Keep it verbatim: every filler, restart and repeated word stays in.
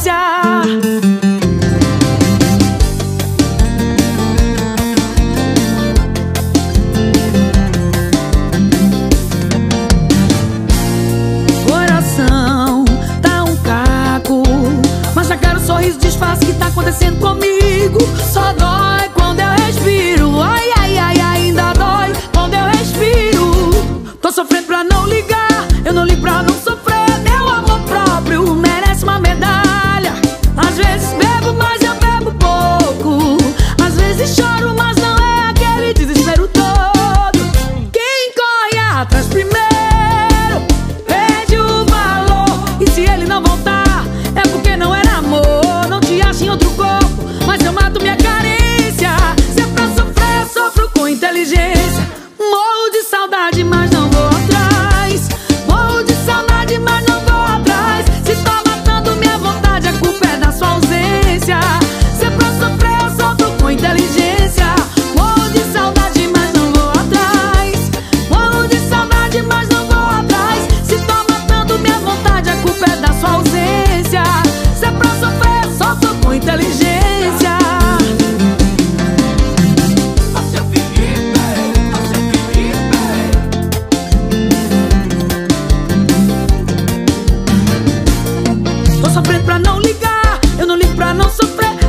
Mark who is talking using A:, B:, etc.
A: inteligência. Coração tá um caco, mas já quero um sorriso, disfarce que tá acontecendo comigo. Só dói quando eu respiro, ai, ai, ai, ainda dói quando eu respiro. Tô sofrendo pra não ligar, eu não ligo pra não sofrer. Meu amor próprio merece uma medalha. Às vezes bebo, mas eu bebo pouco. Às vezes choro, mas não é aquele desespero todo. Quem corre atrás primeiro perde o valor. E se ele não voltar, é porque não era amor. Não te acho em outro corpo, mas eu mato minha carência. Se é pra sofrer, eu sofro com inteligência. Morro de saudade, mas não vou atrás. Morro de saudade, mas não vou atrás. Se tá matando minha vontade, a culpa é da sua ausência. Se é pra sofrer, eu sofro com inteligência. Morro de saudade, mas não vou atrás. Morro de saudade, mas não vou atrás. Se tá matando minha vontade, a culpa é da sua ausência. Se é pra sofrer, eu sofro com inteligência. Tô sofrendo pra não ligar, eu não ligo pra não sofrer.